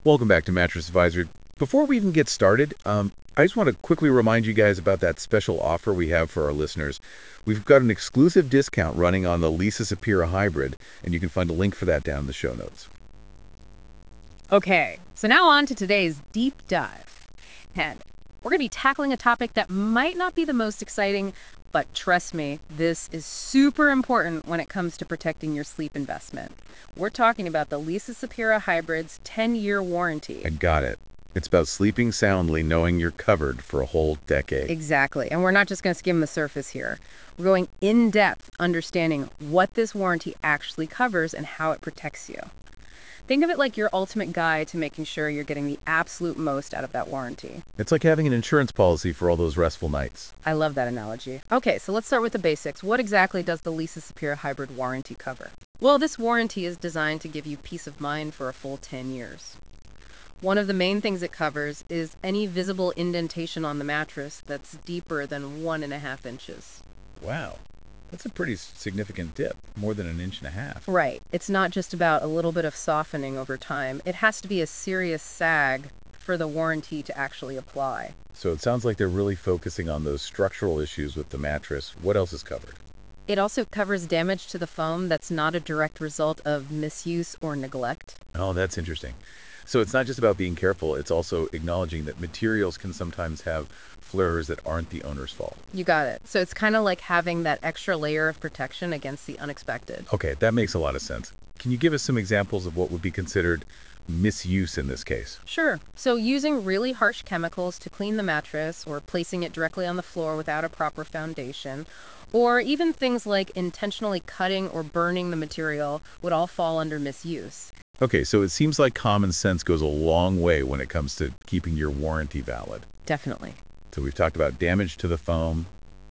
Welcome back to Mattress Advisor. Before we even get started, I just want to quickly remind you guys about that special offer we have for our listeners. We've got an exclusive discount running on the Lisa Sapira Hybrid, and you can find a link for that down in the show notes. Okay, so now on to today's deep dive. And we're going to be tackling a topic that might not be the most exciting, but trust me, this is super important when it comes to protecting your sleep investment. We're talking about the Lisa Sapira Hybrid's 10-year warranty. I got it. It's about sleeping soundly, knowing you're covered for a whole decade. Exactly. And we're not just going to skim the surface here. We're going in depth, understanding what this warranty actually covers and how it protects you. Think of it like your ultimate guide to making sure you're getting the absolute most out of that warranty. It's like having an insurance policy for all those restful nights. I love that analogy. Okay, so let's start with the basics. What exactly does the Lisa Sapira Hybrid warranty cover? Well, this warranty is designed to give you peace of mind for a full 10 years. One of the main things it covers is any visible indentation on the mattress that's deeper than 1.5 inches. Wow, that's a pretty significant dip, more than 1.5 inches. Right. It's not just about a little bit of softening over time. It has to be a serious sag for the warranty to actually apply. So it sounds like they're really focusing on those structural issues with the mattress. What else is covered? It also covers damage to the foam that's not a direct result of misuse or neglect. Oh, that's interesting. So it's not just about being careful, it's also acknowledging that materials can sometimes have flares that aren't the owner's fault. You got it. So it's kind of like having that extra layer of protection against the unexpected. Okay, that makes a lot of sense. Can you give us some examples of what would be considered misuse in this case? Sure. So using really harsh chemicals to clean the mattress or placing it directly on the floor without a proper foundation, or even things like intentionally cutting or burning the material would all fall under misuse. Okay, so it seems like common sense goes a long way when it comes to keeping your warranty valid. Definitely. So we've talked about damage to the foam.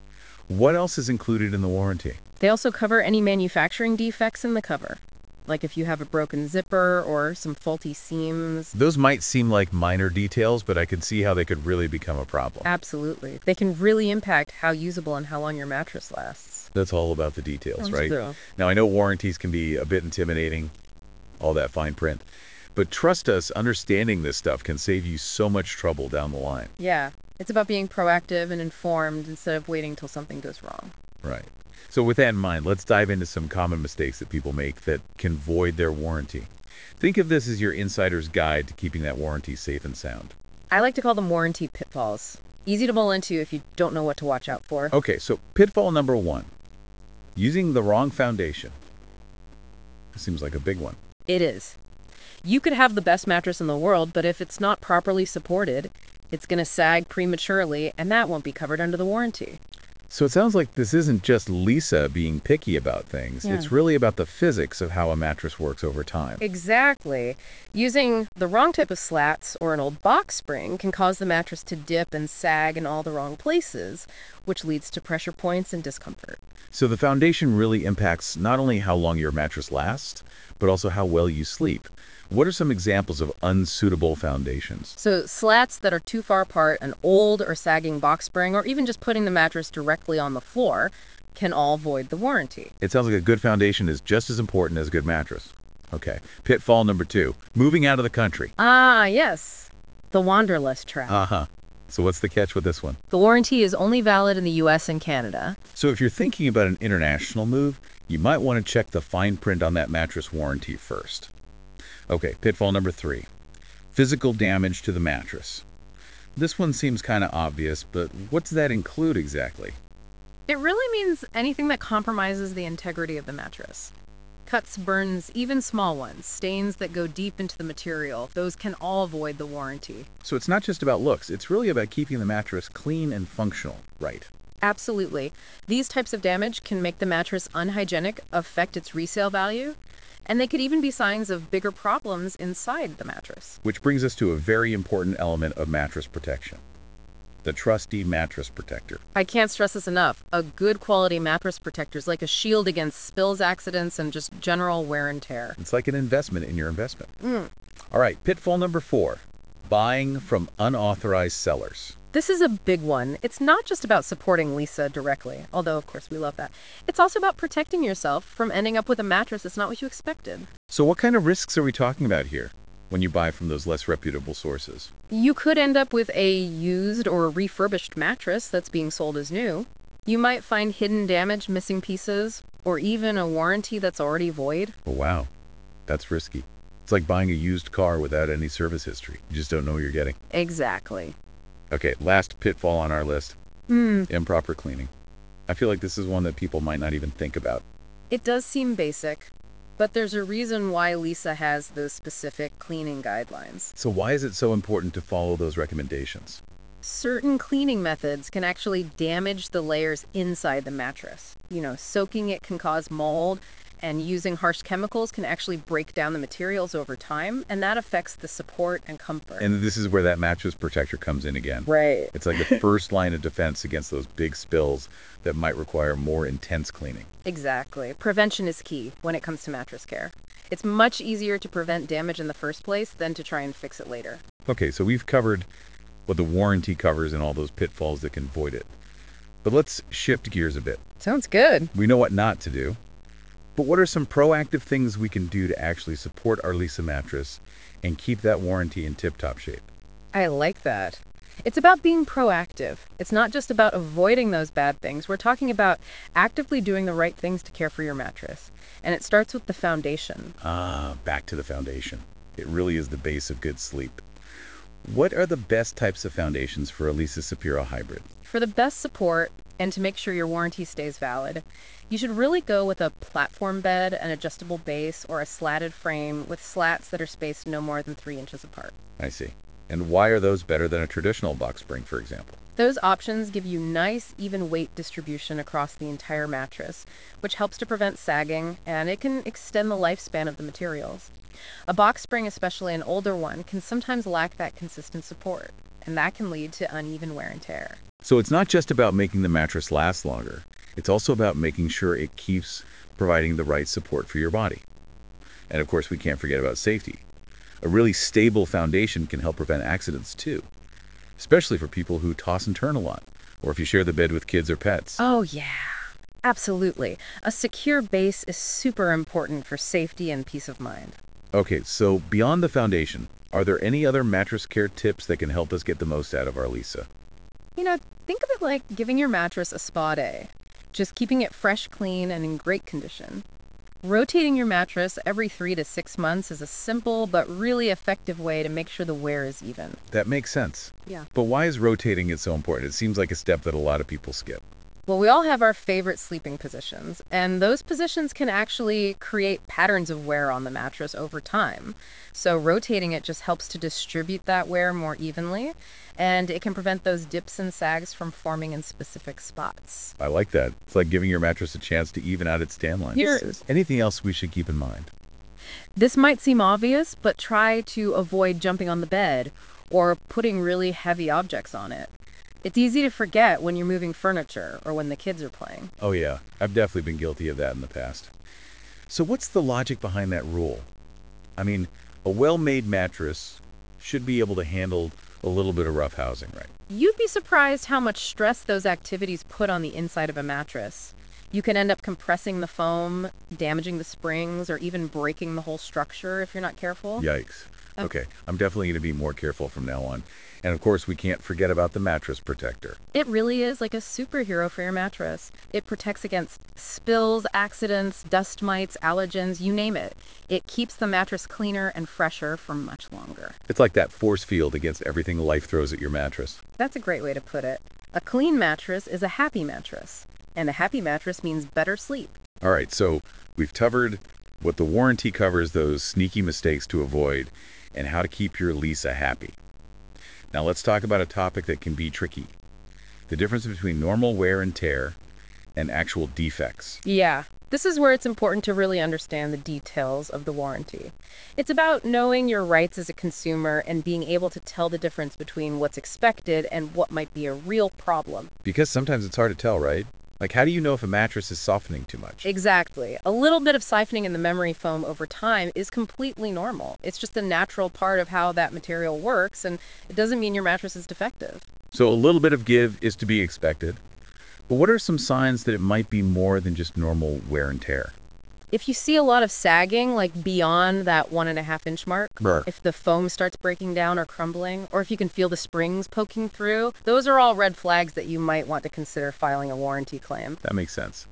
What else is included in the warranty? They also cover any manufacturing defects in the cover, like if you have a broken zipper or some faulty seams. Those might seem like minor details, but I could see how they could really become a problem. Absolutely. They can really impact how usable and how long your mattress lasts. That's all about the details, That's right? true. Now, I know warranties can be a bit intimidating, all that fine print. But trust us, understanding this stuff can save you so much trouble down the line. Yeah, it's about being proactive and informed instead of waiting till something goes wrong. Right. So with that in mind, let's dive into some common mistakes that people make that can void their warranty. Think of this as your insider's guide to keeping that warranty safe and sound. I like to call them warranty pitfalls. Easy to fall into if you don't know what to watch out for. Okay, so pitfall number one, using the wrong foundation. This seems like a big one. It is. You could have the best mattress in the world, but if it's not properly supported, it's going to sag prematurely, and that won't be covered under the warranty. So it sounds like this isn't just Lisa being picky about things. Yeah. It's really about the physics of how a mattress works over time. Exactly. Using the wrong type of slats or an old box spring can cause the mattress to dip and sag in all the wrong places, which leads to pressure points and discomfort. So the foundation really impacts not only how long your mattress lasts, but also how well you sleep. What are some examples of unsuitable foundations? So, slats that are too far apart, an old or sagging box spring, or even just putting the mattress directly on the floor can all void the warranty. It sounds like a good foundation is just as important as a good mattress. Okay. Pitfall number two, moving out of the country. Ah, yes. The Wanderlust trap. Uh-huh. So what's the catch with this one? The warranty is only valid in the US and Canada. So if you're thinking about an international move, you might want to check the fine print on that mattress warranty first. Okay, pitfall number three, physical damage to the mattress. This one seems kind of obvious, but what does that include exactly? It really means anything that compromises the integrity of the mattress. Cuts, burns, even small ones, stains that go deep into the material, those can all void the warranty. So it's not just about looks, it's really about keeping the mattress clean and functional, right? Absolutely. These types of damage can make the mattress unhygienic, affect its resale value, and they could even be signs of bigger problems inside the mattress. Which brings us to a very important element of mattress protection, the trusty mattress protector. I can't stress this enough. A good quality mattress protector is like a shield against spills, accidents, and just general wear and tear. It's like an investment in your investment. All right, pitfall number four, buying from unauthorized sellers. This is a big one. It's not just about supporting Lisa directly, although, of course, we love that. It's also about protecting yourself from ending up with a mattress that's not what you expected. So what kind of risks are we talking about here? when you buy from those less reputable sources. You could end up with a used or refurbished mattress that's being sold as new. You might find hidden damage, missing pieces, or even a warranty that's already void. Oh, wow. That's risky. It's like buying a used car without any service history. You just don't know what you're getting. Exactly. Okay, last pitfall on our list, Hmm. improper cleaning. I feel like this is one that people might not even think about. It does seem basic, but there's a reason why Lisa has those specific cleaning guidelines. So why is it so important to follow those recommendations? Certain cleaning methods can actually damage the layers inside the mattress. Soaking it can cause mold, and using harsh chemicals can actually break down the materials over time, and that affects the support and comfort. And this is where that mattress protector comes in again. Right. It's like the first line of defense against those big spills that might require more intense cleaning. Exactly. Prevention is key when it comes to mattress care. It's much easier to prevent damage in the first place than to try and fix it later. Okay, so we've covered what the warranty covers and all those pitfalls that can void it. But let's shift gears a bit. Sounds good. We know what not to do. But what are some proactive things we can do to actually support our Lisa mattress and keep that warranty in tip-top shape? I like that. It's about being proactive. It's not just about avoiding those bad things. We're talking about actively doing the right things to care for your mattress. And it starts with the foundation. Back to the foundation. It really is the base of good sleep. What are the best types of foundations for a Lisa Sapira hybrid? For the best support and to make sure your warranty stays valid, you should really go with a platform bed, an adjustable base, or a slatted frame with slats that are spaced no more than 3 inches apart. I see. And why are those better than a traditional box spring, for example? Those options give you nice, even weight distribution across the entire mattress, which helps to prevent sagging, and it can extend the lifespan of the materials. A box spring, especially an older one, can sometimes lack that consistent support, and that can lead to uneven wear and tear. So it's not just about making the mattress last longer. It's also about making sure it keeps providing the right support for your body. And of course, we can't forget about safety. A really stable foundation can help prevent accidents too, especially for people who toss and turn a lot, or if you share the bed with kids or pets. Oh, yeah. Absolutely. A secure base is super important for safety and peace of mind. Okay, so beyond the foundation, are there any other mattress care tips that can help us get the most out of our Lisa? Think of it like giving your mattress a spa day, just keeping it fresh, clean, and in great condition. Rotating your mattress every 3 to 6 months is a simple but really effective way to make sure the wear is even. That makes sense. Yeah. But why is rotating it so important? It seems like a step that a lot of people skip. Well, we all have our favorite sleeping positions, and those positions can actually create patterns of wear on the mattress over time. So rotating it just helps to distribute that wear more evenly, and it can prevent those dips and sags from forming in specific spots. I like that. It's like giving your mattress a chance to even out its tan lines. Anything else we should keep in mind? This might seem obvious, but try to avoid jumping on the bed or putting really heavy objects on it. It's easy to forget when you're moving furniture or when the kids are playing. Oh yeah, I've definitely been guilty of that in the past. So what's the logic behind that rule? I mean, a well-made mattress should be able to handle a little bit of rough housing, right? You'd be surprised how much stress those activities put on the inside of a mattress. You can end up compressing the foam, damaging the springs, or even breaking the whole structure if you're not careful. Yikes. Oh. Okay, I'm definitely going to be more careful from now on. And of course, we can't forget about the mattress protector. It really is like a superhero for your mattress. It protects against spills, accidents, dust mites, allergens, you name it. It keeps the mattress cleaner and fresher for much longer. It's like that force field against everything life throws at your mattress. That's a great way to put it. A clean mattress is a happy mattress, and a happy mattress means better sleep. All right, so we've covered what the warranty covers, those sneaky mistakes to avoid, and how to keep your Lisa happy. Now let's talk about a topic that can be tricky. The difference between normal wear and tear and actual defects. Yeah, this is where it's important to really understand the details of the warranty. It's about knowing your rights as a consumer and being able to tell the difference between what's expected and what might be a real problem. Because sometimes it's hard to tell, right? Like, how do you know if a mattress is softening too much? Exactly. A little bit of siphoning in the memory foam over time is completely normal. It's just a natural part of how that material works, and it doesn't mean your mattress is defective. So a little bit of give is to be expected. But what are some signs that it might be more than just normal wear and tear? If you see a lot of sagging, like beyond that 1.5 inch mark, Brr. if the foam starts breaking down or crumbling, or if you can feel the springs poking through, those are all red flags that you might want to consider filing a warranty claim. That makes sense.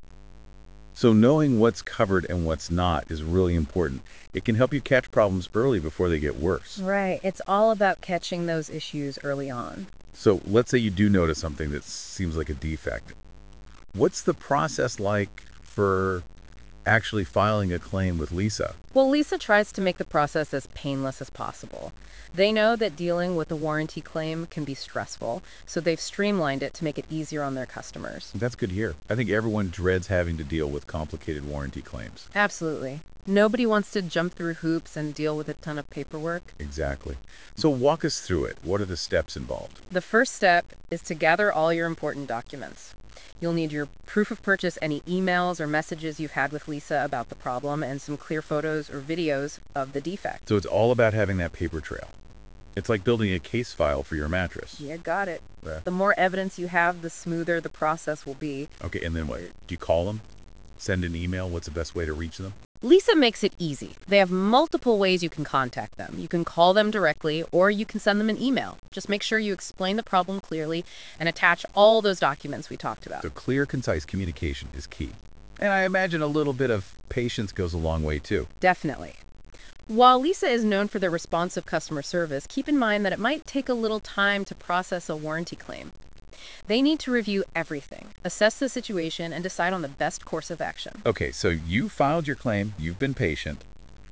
So knowing what's covered and what's not is really important. It can help you catch problems early before they get worse. Right. It's all about catching those issues early on. So let's say you do notice something that seems like a defect. What's the process like for actually filing a claim with Lisa? Well, Lisa tries to make the process as painless as possible. They know that dealing with a warranty claim can be stressful, so they've streamlined it to make it easier on their customers. That's good to hear. I think everyone dreads having to deal with complicated warranty claims. Absolutely. Nobody wants to jump through hoops and deal with a ton of paperwork. Exactly. So walk us through it. What are the steps involved? The first step is to gather all your important documents. You'll need your proof of purchase, any emails or messages you've had with Lisa about the problem, and some clear photos or videos of the defect. So it's all about having that paper trail. It's like building a case file for your mattress. You got it. Yeah. The more evidence you have, the smoother the process will be. Okay, and then what? Do you call them? Send an email? What's the best way to reach them? Lisa makes it easy. They have multiple ways you can contact them. You can call them directly, or you can send them an email. Just make sure you explain the problem clearly and attach all those documents we talked about. So clear, concise communication is key. And I imagine a little bit of patience goes a long way too. Definitely. While Lisa is known for their responsive customer service, keep in mind that it might take a little time to process a warranty claim. They need to review everything, assess the situation, and decide on the best course of action. Okay, so you filed your claim, you've been patient.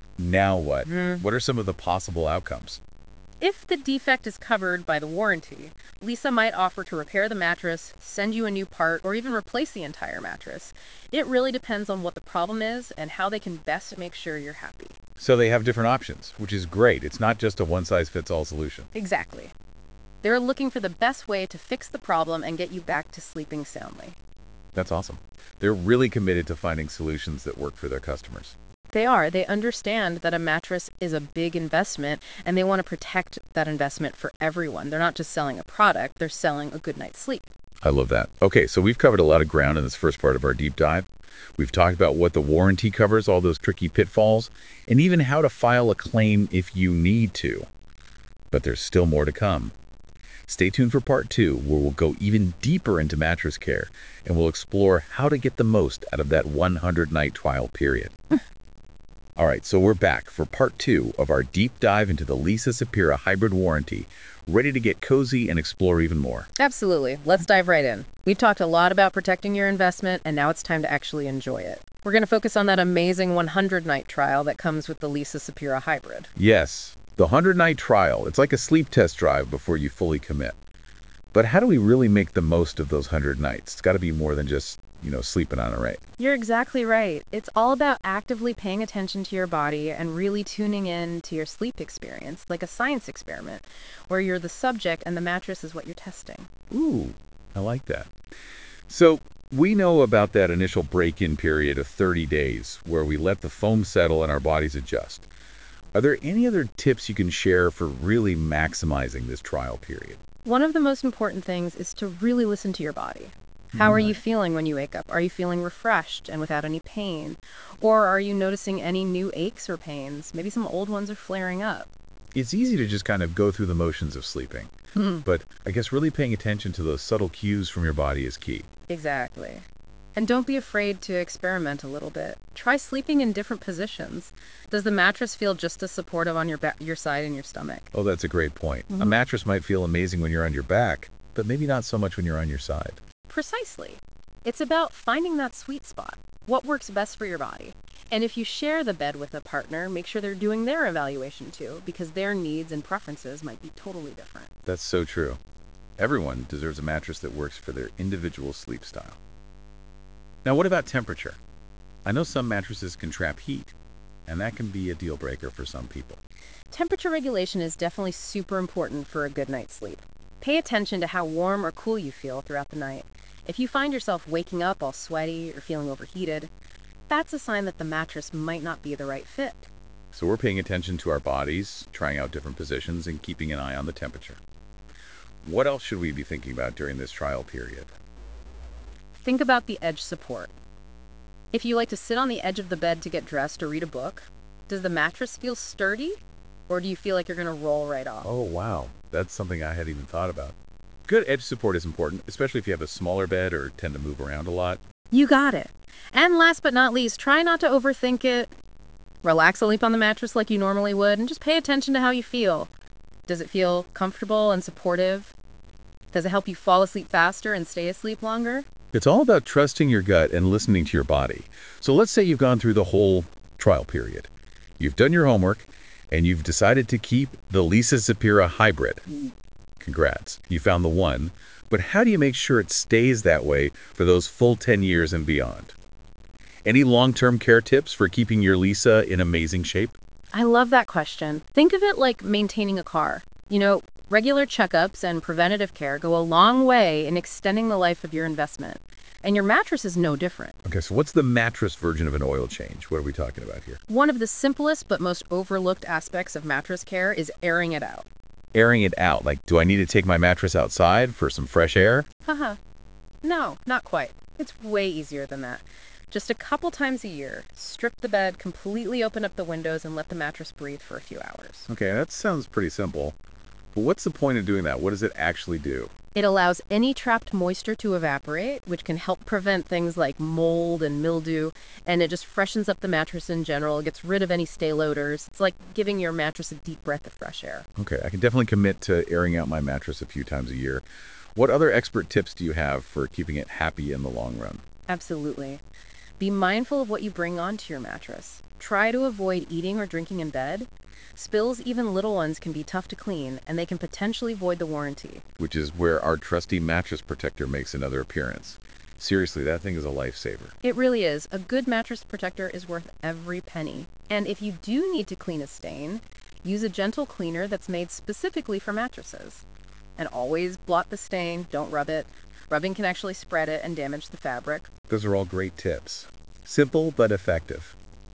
Now what? What are some of the possible outcomes? If the defect is covered by the warranty, Lisa might offer to repair the mattress, send you a new part, or even replace the entire mattress. It really depends on what the problem is and how they can best make sure you're happy. So they have different options, which is great. It's not just a one-size-fits-all solution. Exactly. They're looking for the best way to fix the problem and get you back to sleeping soundly. That's awesome. They're really committed to finding solutions that work for their customers. They are. They understand that a mattress is a big investment and they want to protect that investment for everyone. They're not just selling a product, they're selling a good night's sleep. I love that. Okay, so we've covered a lot of ground in this first part of our deep dive. We've talked about what the warranty covers, all those tricky pitfalls, and even how to file a claim if you need to. But there's still more to come. Stay tuned for part 2, where we'll go even deeper into mattress care and we'll explore how to get the most out of that 100-night trial period. All right, so we're back for part 2 of our deep dive into the Lisa Sapira hybrid warranty, ready to get cozy and explore even more. Absolutely. Let's dive right in. We've talked a lot about protecting your investment, and now it's time to actually enjoy it. We're going to focus on that amazing 100-night trial that comes with the Lisa Sapira hybrid. Yes, the 100-night trial. It's like a sleep test drive before you fully commit. But how do we really make the most of those 100 nights? It's got to be more than just, sleeping on it, right? You're exactly right. It's all about actively paying attention to your body and really tuning in to your sleep experience, like a science experiment, where you're the subject and the mattress is what you're testing. Ooh, I like that. So we know about that initial break-in period of 30 days where we let the foam settle and our bodies adjust. Are there any other tips you can share for really maximizing this trial period? One of the most important things is to really listen to your body. How are you feeling when you wake up? Are you feeling refreshed and without any pain? Or are you noticing any new aches or pains? Maybe some old ones are flaring up. It's easy to just kind of go through the motions of sleeping, but I guess really paying attention to those subtle cues from your body is key. Exactly. And don't be afraid to experiment a little bit. Try sleeping in different positions. Does the mattress feel just as supportive on your side and your stomach? Oh, that's a great point. A mattress might feel amazing when you're on your back, but maybe not so much when you're on your side. Precisely. It's about finding that sweet spot. What works best for your body? And if you share the bed with a partner, make sure they're doing their evaluation too, because their needs and preferences might be totally different. That's so true. Everyone deserves a mattress that works for their individual sleep style. Now, what about temperature? I know some mattresses can trap heat, and that can be a deal breaker for some people. Temperature regulation is definitely super important for a good night's sleep. Pay attention to how warm or cool you feel throughout the night. If you find yourself waking up all sweaty or feeling overheated, that's a sign that the mattress might not be the right fit. So we're paying attention to our bodies, trying out different positions, and keeping an eye on the temperature. What else should we be thinking about during this trial period? Think about the edge support. If you like to sit on the edge of the bed to get dressed or read a book, does the mattress feel sturdy? Or do you feel like you're going to roll right off? Oh, wow. That's something I hadn't even thought about. Good edge support is important, especially if you have a smaller bed or tend to move around a lot. You got it. And last but not least, try not to overthink it. Relax asleep on the mattress like you normally would and just pay attention to how you feel. Does it feel comfortable and supportive? Does it help you fall asleep faster and stay asleep longer? It's all about trusting your gut and listening to your body. So let's say you've gone through the whole trial period. You've done your homework, and you've decided to keep the Lisa Sapira Hybrid. Congrats, you found the one. But how do you make sure it stays that way for those full 10 years and beyond? Any long-term care tips for keeping your Lisa in amazing shape? I love that question. Think of it like maintaining a car. Regular checkups and preventative care go a long way in extending the life of your investment. And your mattress is no different. Okay, so what's the mattress version of an oil change? What are we talking about here? One of the simplest but most overlooked aspects of mattress care is airing it out. Airing it out. Like, do I need to take my mattress outside for some fresh air? Haha. No, not quite. It's way easier than that. Just a couple times a year, strip the bed, completely open up the windows, and let the mattress breathe for a few hours. Okay, that sounds pretty simple. But what's the point of doing that? What does it actually do? It allows any trapped moisture to evaporate, which can help prevent things like mold and mildew, and it just freshens up the mattress in general, gets rid of any stale odors. It's like giving your mattress a deep breath of fresh air. Okay, I can definitely commit to airing out my mattress a few times a year. What other expert tips do you have for keeping it happy in the long run? Absolutely. Be mindful of what you bring onto your mattress. Try to avoid eating or drinking in bed. Spills, even little ones, can be tough to clean, and they can potentially void the warranty. Which is where our trusty mattress protector makes another appearance. Seriously, that thing is a lifesaver. It really is. A good mattress protector is worth every penny. And if you do need to clean a stain, use a gentle cleaner that's made specifically for mattresses. And always blot the stain, don't rub it. Rubbing can actually spread it and damage the fabric. Those are all great tips. Simple but effective.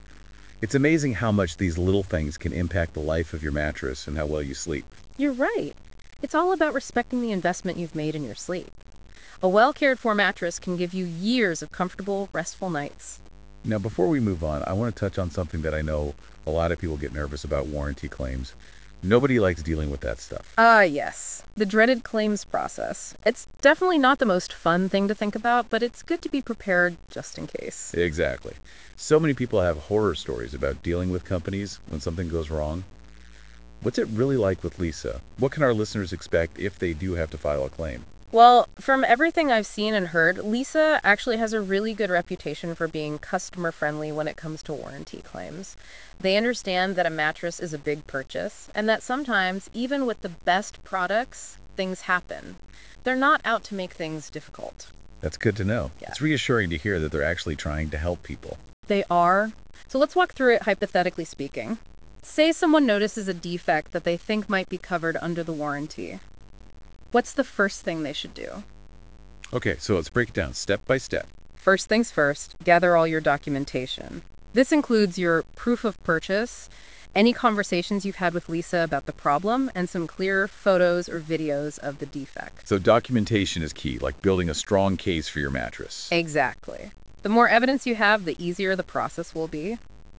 It's amazing how much these little things can impact the life of your mattress and how well you sleep. You're right. It's all about respecting the investment you've made in your sleep. A well-cared-for mattress can give you years of comfortable, restful nights. Now, before we move on, I want to touch on something that I know a lot of people get nervous about: warranty claims. Nobody likes dealing with that stuff. Yes. The dreaded claims process. It's definitely not the most fun thing to think about, but it's good to be prepared just in case. Exactly. So many people have horror stories about dealing with companies when something goes wrong. What's it really like with Lisa? What can our listeners expect if they do have to file a claim? Well, from everything I've seen and heard, Lisa actually has a really good reputation for being customer friendly when it comes to warranty claims. They understand that a mattress is a big purchase and that sometimes, even with the best products, things happen. They're not out to make things difficult. That's good to know. Yeah. It's reassuring to hear that they're actually trying to help people. They are. So let's walk through it hypothetically speaking. Say someone notices a defect that they think might be covered under the warranty. What's the first thing they should do? Okay, so let's break it down step by step. First things first, gather all your documentation. This includes your proof of purchase, any conversations you've had with Lisa about the problem, and some clear photos or videos of the defect. So documentation is key, like building a strong case for your mattress. Exactly. The more evidence you have, the easier the process will be.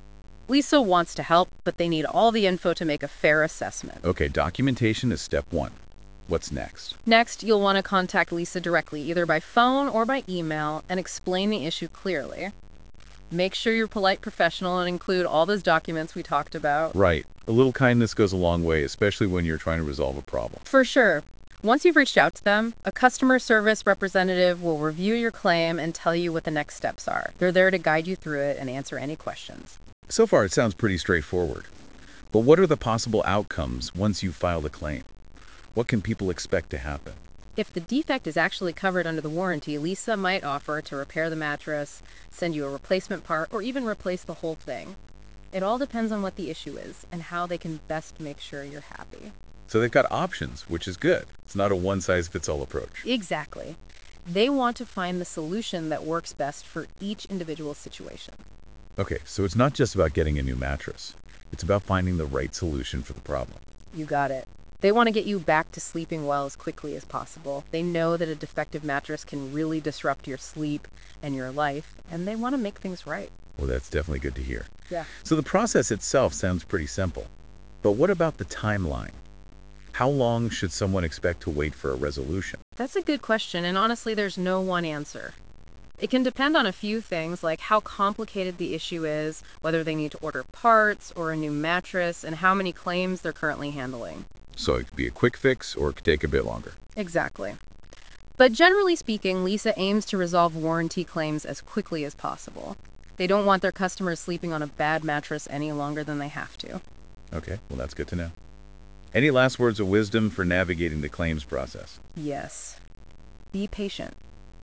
Lisa wants to help, but they need all the info to make a fair assessment. Okay, documentation is step one. What's next? Next, you'll want to contact Lisa directly, either by phone or by email, and explain the issue clearly. Make sure you're polite, professional, and include all those documents we talked about. Right. A little kindness goes a long way, especially when you're trying to resolve a problem. For sure. Once you've reached out to them, a customer service representative will review your claim and tell you what the next steps are. They're there to guide you through it and answer any questions. So far, it sounds pretty straightforward. But what are the possible outcomes once you've filed a claim? What can people expect to happen? If the defect is actually covered under the warranty, Lisa might offer to repair the mattress, send you a replacement part, or even replace the whole thing. It all depends on what the issue is and how they can best make sure you're happy. So they've got options, which is good. It's not a one-size-fits-all approach. Exactly. They want to find the solution that works best for each individual situation. Okay, so it's not just about getting a new mattress. It's about finding the right solution for the problem. You got it. They want to get you back to sleeping well as quickly as possible. They know that a defective mattress can really disrupt your sleep and your life, and they want to make things right. Well, that's definitely good to hear. Yeah. So the process itself sounds pretty simple. But what about the timeline? How long should someone expect to wait for a resolution? That's a good question, and honestly, there's no one answer. It can depend on a few things, like how complicated the issue is, whether they need to order parts or a new mattress, and how many claims they're currently handling. So it could be a quick fix or it could take a bit longer. Exactly. But generally speaking, Lisa aims to resolve warranty claims as quickly as possible. They don't want their customers sleeping on a bad mattress any longer than they have to. Okay, well, that's good to know. Any last words of wisdom for navigating the claims process? Yes. Be patient.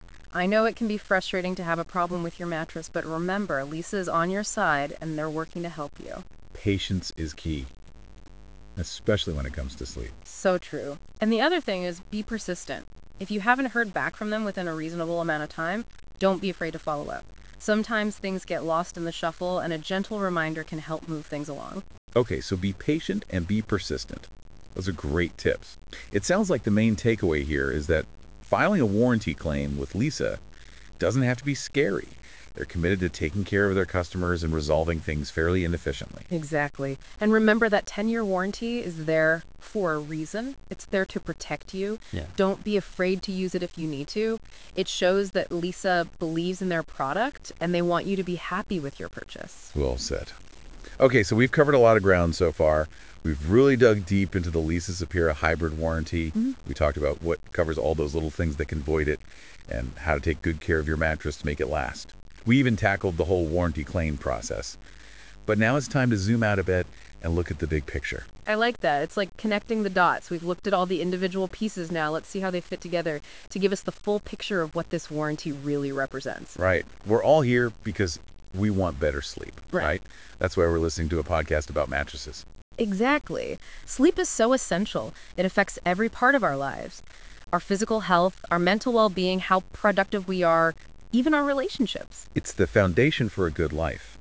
I know it can be frustrating to have a problem with your mattress, but remember, Lisa is on your side and they're working to help you. Patience is key, especially when it comes to sleep. So true. And the other thing is be persistent. If you haven't heard back from them within a reasonable amount of time, don't be afraid to follow up. Sometimes things get lost in the shuffle, and a gentle reminder can help move things along. Okay, so be patient and be persistent. Those are great tips. It sounds like the main takeaway here is that filing a warranty claim with Lisa doesn't have to be scary. They're committed to taking care of their customers and resolving things fairly and efficiently. Exactly. And remember that 10-year warranty is there for a reason. It's there to protect you. Yeah. Don't be afraid to use it if you need to. It shows that Lisa believes in their product and they want you to be happy with your purchase. Well said. Okay, so we've covered a lot of ground so far. We've really dug deep into the Lisa Sapira hybrid warranty. We talked about what covers all those little things that can void it and how to take good care of your mattress to make it last. We even tackled the whole warranty claim process. But now it's time to zoom out a bit and look at the big picture. I like that. It's like connecting the dots. We've looked at all the individual pieces now. Let's see how they fit together to give us the full picture of what this warranty really represents. Right. We're all here because we want better sleep, Right. right? That's why we're listening to a podcast about mattresses. Exactly. Sleep is so essential. It affects every part of our lives. Our physical health, our mental well-being, how productive we are, even our relationships. It's the foundation for a good life.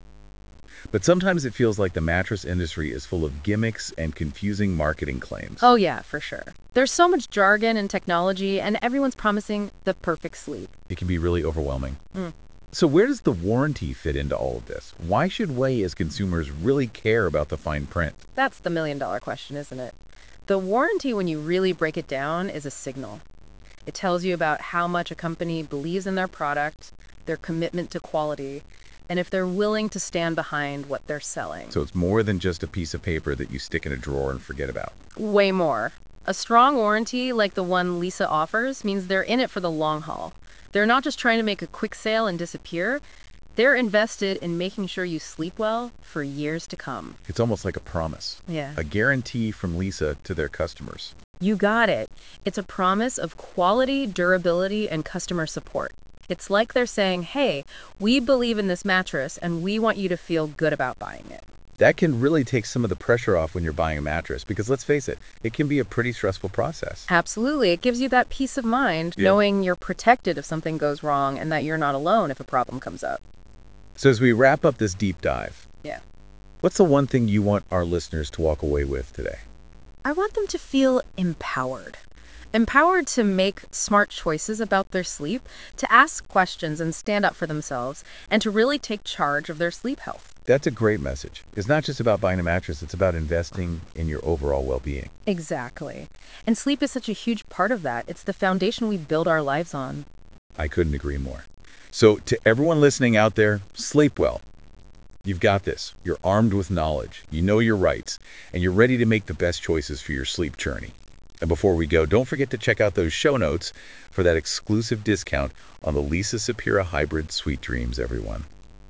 But sometimes it feels like the mattress industry is full of gimmicks and confusing marketing claims. Oh yeah, for sure. There's so much jargon and technology, and everyone's promising the perfect sleep. It can be really overwhelming. Mm. So where does the warranty fit into all of this? Why should we as consumers really care about the fine print? That's the million-dollar question, isn't it? The warranty, when you really break it down, is a signal. It tells you about how much a company believes in their product, their commitment to quality, and if they're willing to stand behind what they're selling. So it's more than just a piece of paper that you stick in a drawer and forget about. Way more. A strong warranty like the one Lisa offers means they're in it for the long haul. They're not just trying to make a quick sale and disappear. They're invested in making sure you sleep well for years to come. It's almost like a promise, Yeah. a guarantee from Lisa to their customers. You got it. It's a promise of quality, durability, and customer support. It's like they're saying, hey, we believe in this mattress and we want you to feel good about buying it. That can really take some of the pressure off when you're buying a mattress because let's face it, it can be a pretty stressful process. Absolutely. It gives you that peace of mind Yeah. knowing you're protected if something goes wrong and that you're not alone if a problem comes up. So as we wrap up this deep dive, Yeah. what's the one thing you want our listeners to walk away with today? I want them to feel empowered. Empowered to make smart choices about their sleep, to ask questions and stand up for themselves, and to really take charge of their sleep health. That's a great message. It's not just about buying a mattress, it's about investing in your overall well-being. Exactly. And sleep is such a huge part of that. It's the foundation we build our lives on. I couldn't agree more. So to everyone listening out there, sleep well. You've got this. You're armed with knowledge. You know your rights, and you're ready to make the best choices for your sleep journey. And before we go, don't forget to check out those show notes for that exclusive discount on the Lisa Sapira Hybrid Sweet Dreams, everyone.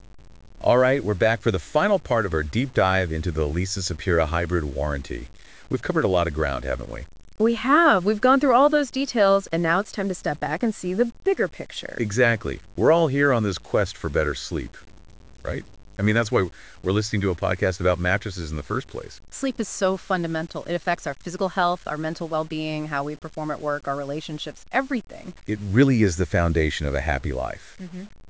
All right, we're back for the final part of our deep dive into the Lisa Sapira Hybrid warranty. We've covered a lot of ground, haven't we? We have. We've gone through all those details, and now it's time to step back and see the bigger picture. Exactly. We're all here on this quest for better sleep, right? I mean, that's why we're listening to a podcast about mattresses in the first place. Sleep is so fundamental. It affects our physical health, our mental well-being, how we perform at work, our relationships, everything. It really is the foundation of a happy life.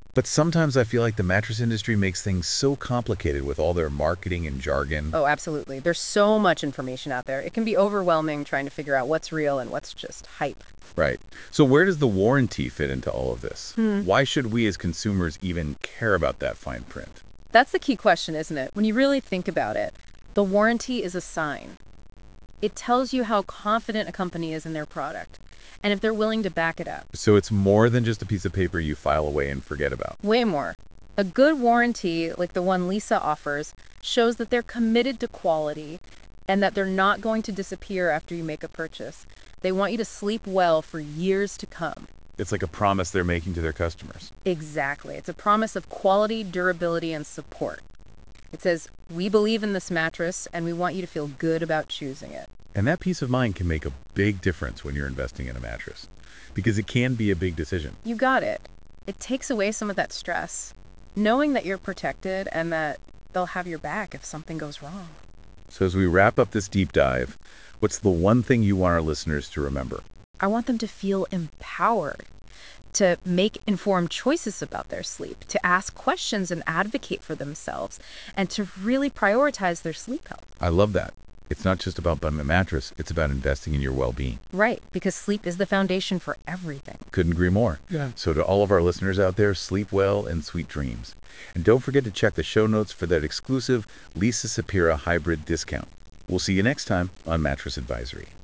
But sometimes I feel like the mattress industry makes things so complicated with all their marketing and jargon. Oh, absolutely. There's so much information out there. It can be overwhelming trying to figure out what's real and what's just hype. Right. So where does the warranty fit into all of this? Why should we as consumers even care about that fine print? That's the key question, isn't it? When you really think about it, the warranty is a sign. It tells you how confident a company is in their product and if they're willing to back it up. So it's more than just a piece of paper you file away and forget about. Way more. A good warranty, like the one Lisa offers, shows that they're committed to quality and that they're not going to disappear after you make a purchase. They want you to sleep well for years to come. It's like a promise they're making to their customers. Exactly. It's a promise of quality, durability, and support. It says, we believe in this mattress and we want you to feel good about choosing it. And that peace of mind can make a big difference when you're investing in a mattress, because it can be a big decision. You got it. It takes away some of that stress, knowing that you're protected and that they'll have your back if something goes wrong. So as we wrap up this deep dive, what's the one thing you want our listeners to remember? I want them to feel empowered, to make informed choices about their sleep, to ask questions and advocate for themselves, and to really prioritize their sleep health. I love that. It's not just about buying a mattress, it's about investing in your well-being. Right, because sleep is the foundation for everything. Couldn't agree more. Yeah. So to all of our listeners out there, sleep well and sweet dreams. And don't forget to check the show notes for that exclusive Lisa Sapira hybrid discount. We'll see you next time on Mattress Advisory.